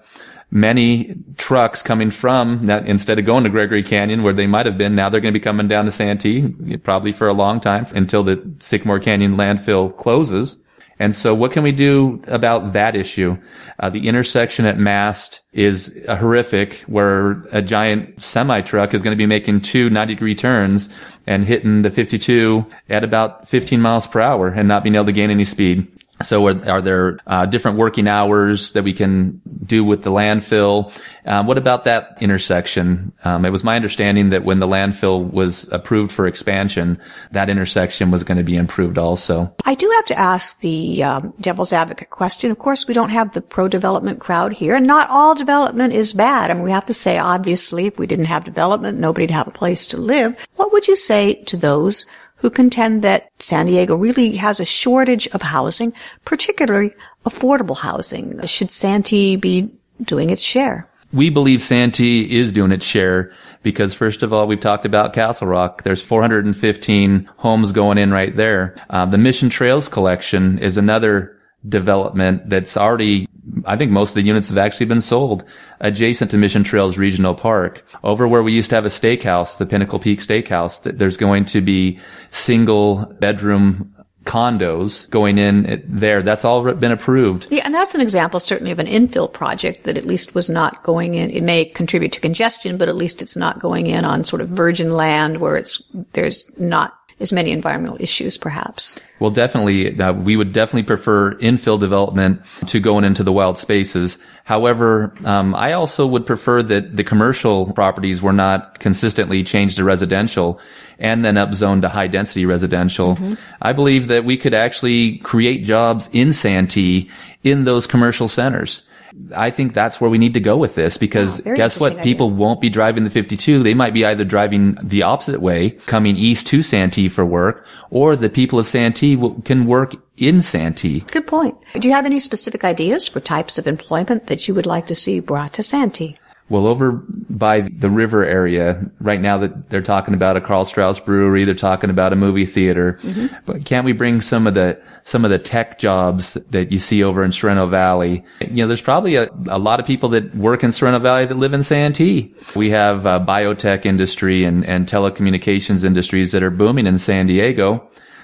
S7: many trucks coming from that instead of going to Gregory Canyon where they might have been, now they're going to be coming down to Santee probably for a long time until the Sycamore Canyon landfill closes. And so what can we do about that issue? Uh, the intersection at Mast is uh, horrific where a giant semi-truck is going to be making two ninety degree turns and hitting the fifty-two at about fifteen miles per hour and not being able to gain any speed. So are, are there uh, different working hours that we can do with the landfill? Um, what about that intersection? Um, it was my understanding that when the landfill was approved for expansion, that intersection was going to be improved also.
S2: I do have to ask the um, devil's advocate question. Of course, we don't have the pro-development crowd here, and not all development is bad. I mean, we have to say, obviously, if we didn't have development, nobody'd have a place to live. What would you say to those who contend that San Diego really has a shortage of housing, particularly affordable housing? Should Santee be doing its share?
S7: We believe Santee is doing its share because, first of all, we've talked about Castle Rock. There's four hundred fifteen homes going in right there. Uh, the Mission Trails collection is another development that's already, I think most of the units have actually been sold, adjacent to Mission Trails Regional Park. Over where we used to have a steakhouse, the Pinnacle Peak Steakhouse, there's going to be single bedroom condos going in there. That's all been approved.
S2: Yeah, and that's an example certainly of an infill project that at least was not going in. It may contribute to congestion, but at least it's not going in on sort of virgin land where it's there's not as many environmental issues, perhaps.
S7: Well, definitely, uh, we would definitely prefer infill development to going into the wild spaces. However, um, I also would prefer that the commercial properties were not consistently changed to residential and then upzoned to high-density residential. Mm-hmm. I believe that we could actually create jobs in Santee in those commercial centers. I think that's where we need to go with this because oh, guess what? Idea. People won't be driving the fifty-two. They might be either driving the opposite way, coming east to Santee for work, or the people of Santee will, can work in Santee.
S2: Good point. Do you have any specific ideas for types of employment that you would like to see brought to Santee?
S7: Well, over by the river area, right now that they're talking about a Carl Strauss brewery, they're talking about a movie theater. Mm-hmm. But can't we bring some of the some of the tech jobs that you see over in Sorrento Valley? You know, there's probably a, a lot of people that work in Sorrento Valley that live in Santee. We have uh, biotech industry and, and telecommunications industries that are booming in San Diego.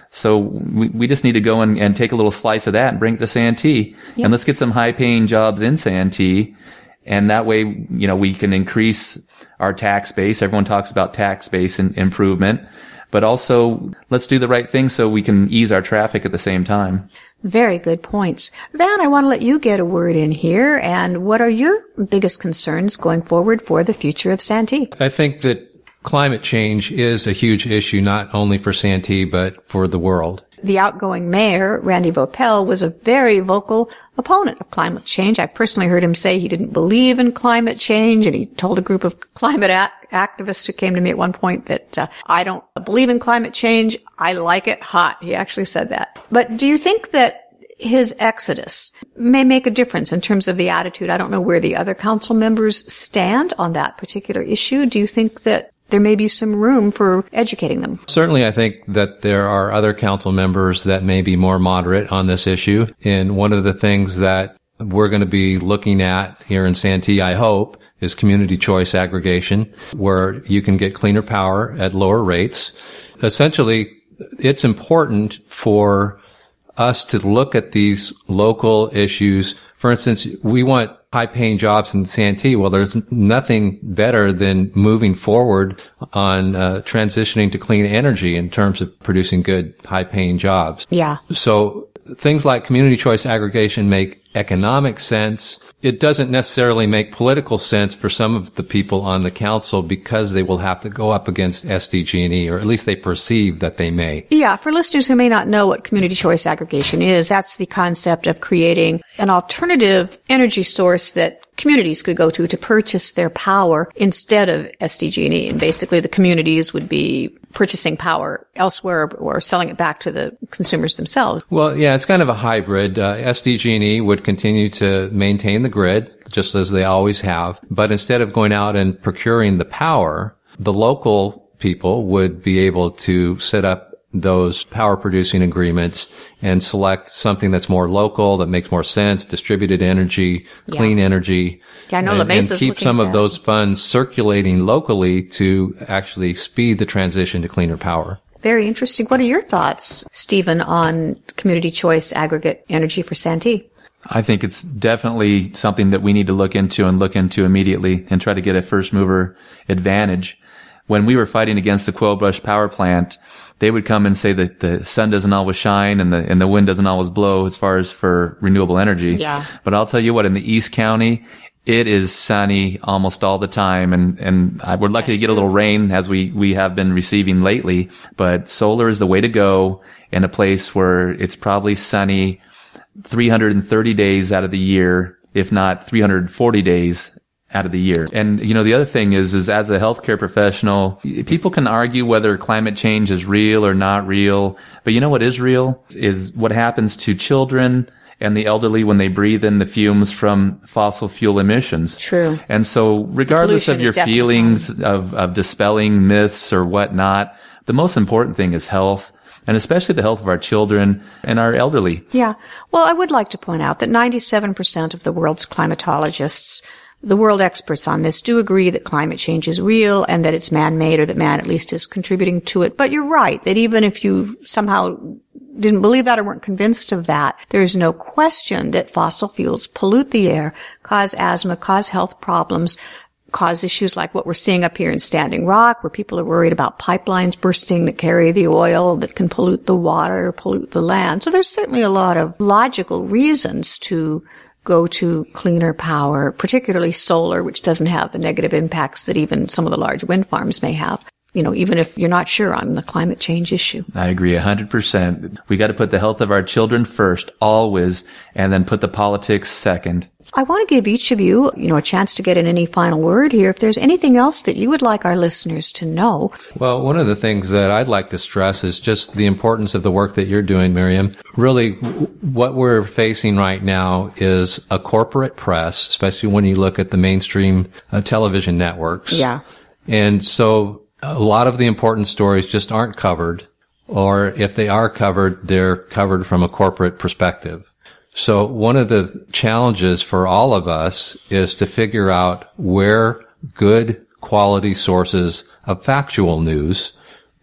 S7: So we, we just need to go and, and take a little slice of that and bring it to Santee. Yep. And let's get some high paying jobs in Santee. And that way, you know, we can increase our tax base. Everyone talks about tax base and improvement, but also let's do the right thing so we can ease our traffic at the same time.
S2: Very good points. Van, I want to let you get a word in here. And what are your biggest concerns going forward for the future of Santee?
S8: I think that climate change is a huge issue, not only for Santee, but for the world.
S2: The outgoing mayor, Randy Voepel, was a very vocal opponent of climate change. I personally heard him say he didn't believe in climate change, and he told a group of climate act- activists who came to me at one point that uh, I don't believe in climate change. I like it hot. He actually said that. But do you think that his exodus may make a difference in terms of the attitude? I don't know where the other council members stand on that particular issue. Do you think that there may be some room for educating them?
S8: Certainly, I think that there are other council members that may be more moderate on this issue. And one of the things that we're going to be looking at here in Santee, I hope, is community choice aggregation, where you can get cleaner power at lower rates. Essentially, it's important for us to look at these local issues. For instance, we want high-paying jobs in Santee. Well, there's nothing better than moving forward on uh, transitioning to clean energy in terms of producing good, high-paying jobs.
S2: Yeah.
S8: So things like community choice aggregation make economic sense. It doesn't necessarily make political sense for some of the people on the council because they will have to go up against S D G and E, or at least they perceive that they may.
S2: Yeah, for listeners who may not know what community choice aggregation is, that's the concept of creating an alternative energy source that communities could go to to purchase their power instead of S D G and E. And basically the communities would be purchasing power elsewhere or selling it back to the consumers themselves.
S8: Well, yeah, it's kind of a hybrid. Uh, S D G and E would continue to maintain the grid, just as they always have. But instead of going out and procuring the power, the local people would be able to set up those power producing agreements and select something that's more local, that makes more sense, distributed energy, yeah. clean energy.
S2: Yeah, I know
S8: and,
S2: La Mesa's
S8: and keep some of
S2: that.
S8: those funds circulating locally to actually speed the transition to cleaner power.
S2: Very interesting. What are your thoughts, Stephen, on community choice aggregate energy for Santee?
S7: I think it's definitely something that we need to look into and look into immediately and try to get a first mover advantage. When we were fighting against the Quail-Brush power plant, they would come and say that the sun doesn't always shine and the and the wind doesn't always blow as far as for renewable energy.
S2: Yeah.
S7: But I'll tell you what, in the East County, it is sunny almost all the time, and and I, we're lucky That's to get true. a little rain as we we have been receiving lately. But solar is the way to go in a place where it's probably sunny three hundred thirty days out of the year, if not three hundred forty days out of the year. And, you know, the other thing is, is as a healthcare professional, people can argue whether climate change is real or not real. But you know what is real is what happens to children and the elderly when they breathe in the fumes from fossil fuel emissions.
S2: True.
S7: And so regardless
S2: Pollution
S7: of your
S2: is
S7: feelings of, of dispelling myths or whatnot, the most important thing is health. And especially the health of our children and our elderly.
S2: Yeah. Well, I would like to point out that ninety-seven percent of the world's climatologists, the world experts on this, do agree that climate change is real and that it's man-made, or that man at least is contributing to it. But you're right that even if you somehow didn't believe that or weren't convinced of that, there's no question that fossil fuels pollute the air, cause asthma, cause health problems, cause issues like what we're seeing up here in Standing Rock, where people are worried about pipelines bursting that carry the oil that can pollute the water, pollute the land. So there's certainly a lot of logical reasons to go to cleaner power, particularly solar, which doesn't have the negative impacts that even some of the large wind farms may have. You know, even if you're not sure on the climate change issue.
S7: I agree one hundred percent. We got to put the health of our children first, always, and then put the politics second.
S2: I want to give each of you, you know, a chance to get in any final word here. If there's anything else that you would like our listeners to know.
S8: Well, one of the things that I'd like to stress is just the importance of the work that you're doing, Miriam. Really, what we're facing right now is a corporate press, especially when you look at the mainstream uh, television networks.
S2: Yeah.
S8: And so a lot of the important stories just aren't covered, or if they are covered, they're covered from a corporate perspective. So one of the challenges for all of us is to figure out where good quality sources of factual news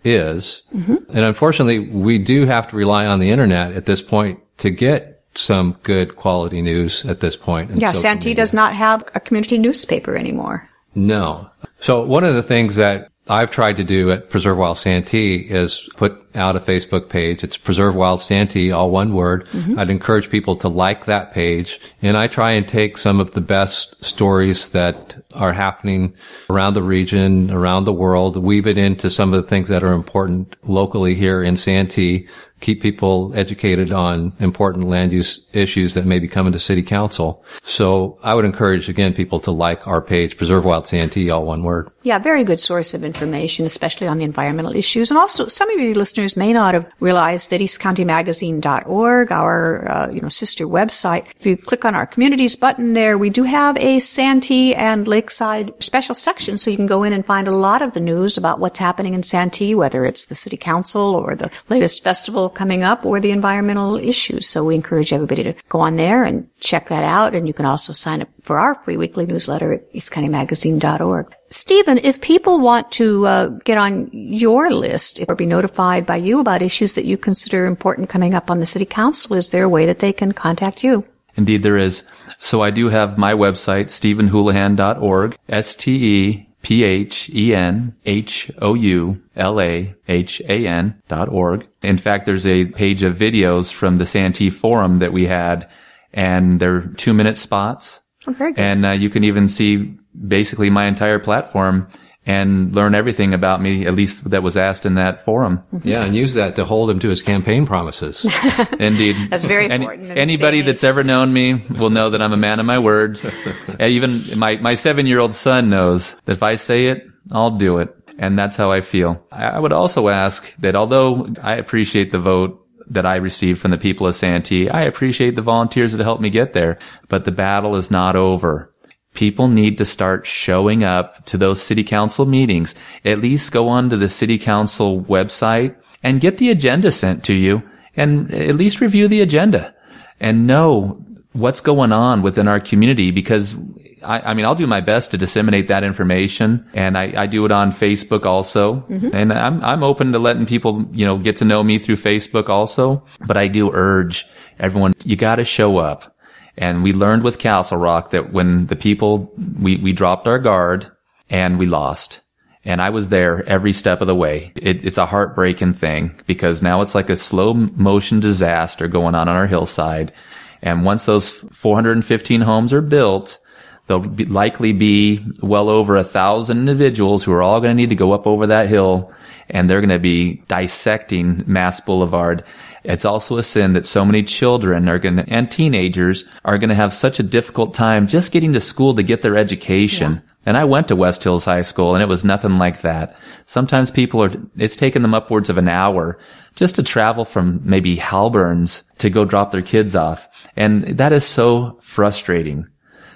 S8: is. Mm-hmm. And unfortunately, we do have to rely on the internet at this point to get some good quality news at this point.
S2: Yeah, Santee does not have a community newspaper anymore.
S8: No. So one of the things that I've tried to do at Preserve Wild Santee is put out a Facebook page. It's Preserve Wild Santee, all one word. Mm-hmm. I'd encourage people to like that page. And I try and take some of the best stories that are happening around the region, around the world, weave it into some of the things that are important locally here in Santee, keep people educated on important land use issues that may be coming to City Council. So I would encourage, again, people to like our page, Preserve Wild Santee, all one word.
S2: Yeah, very good source of information, especially on the environmental issues. And also, some of your listeners may not have realized that east county magazine dot org, our uh, you know sister website, if you click on our communities button there, we do have a Santee and Lakeside special section, so you can go in and find a lot of the news about what's happening in Santee, whether it's the City Council or the latest festival coming up or the environmental issues. So we encourage everybody to go on there and check that out. And you can also sign up for our free weekly newsletter at east county magazine dot org. Stephen, if people want to uh, get on your list or be notified by you about issues that you consider important coming up on the City Council, is there a way that they can contact you?
S7: Indeed, there is. So I do have my website, stephen houlihan dot org, S T E P H E N H O U L A H A N dot org. In fact, there's a page of videos from the Santee Forum that we had, and they're two-minute spots.
S2: Oh, very good.
S7: And uh, you can even see basically my entire platform and learn everything about me, at least that was asked in that forum.
S8: Mm-hmm. Yeah, and use that to hold him to his campaign promises.
S7: Indeed.
S2: That's very important.
S7: Any, anybody that's ever known me will know that I'm a man of my word. Even my, my seven-year-old son knows that if I say it, I'll do it. And that's how I feel. I would also ask that although I appreciate the vote that I received from the people of Santee, I appreciate the volunteers that helped me get there, but the battle is not over. People need to start showing up to those city council meetings. At least go onto the city council website and get the agenda sent to you, and at least review the agenda and know what's going on within our community, because I, I mean, I'll do my best to disseminate that information, and I, I do it on Facebook also. Mm-hmm. And I'm, I'm open to letting people, you know, get to know me through Facebook also. But I do urge everyone, you got to show up. And we learned with Castle Rock that when the people, we, we dropped our guard and we lost. And I was there every step of the way. It, it's a heartbreaking thing, because now it's like a slow motion disaster going on on our hillside. And once those four hundred fifteen homes are built, there'll be, likely be well over a thousand individuals who are all going to need to go up over that hill, and they're going to be dissecting Mass Boulevard. It's also a sin that so many children are going to, and teenagers are going to have such a difficult time just getting to school to get their education. Yeah. And I went to West Hills High School, and it was nothing like that. Sometimes people are, it's taken them upwards of an hour just to travel from maybe Halberns to go drop their kids off. And that is so frustrating.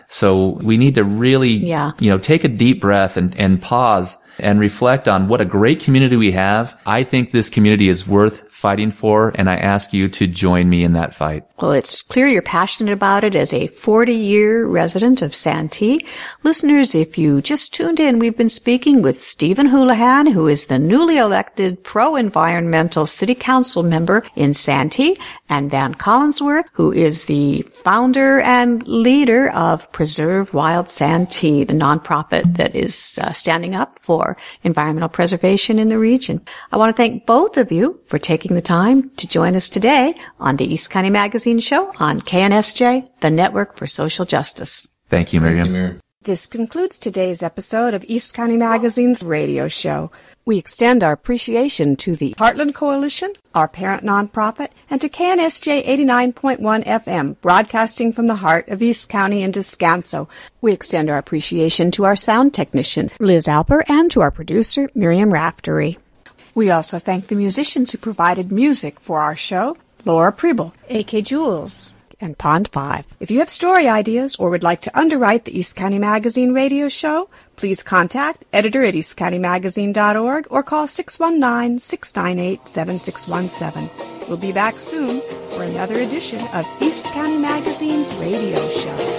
S7: So we need to really, yeah. you know, take a deep breath and, and pause and reflect on what a great community we have. I think this community is worth fighting for, and I ask you to join me in that fight.
S2: Well, it's clear you're passionate about it as a forty-year resident of Santee. Listeners, if you just tuned in, we've been speaking with Stephen Houlihan, who is the newly elected pro-environmental city council member in Santee, and Van Collinsworth, who is the founder and leader of Preserve Wild Santee, the nonprofit that is uh, standing up for environmental preservation in the region. I want to thank both of you for taking the time to join us today on the East County Magazine Show on K N S J, the Network for Social Justice.
S7: Thank you, Miriam.
S8: Thank you, Miriam.
S2: This concludes today's episode of East County Magazine's radio show. We extend our appreciation to the Heartland Coalition, our parent nonprofit, and to K N S J eighty-nine point one F M, broadcasting from the heart of East County in Descanso. We extend our appreciation to our sound technician, Liz Alper, and to our producer, Miriam Raftery. We also thank the musicians who provided music for our show, Laura Preble, A K Jules, and Pond five. If you have story ideas or would like to underwrite the East County Magazine radio show, please contact editor at east county magazine dot org or call six one nine, six nine eight, seven six one seven. We'll be back soon for another edition of East County Magazine's radio show.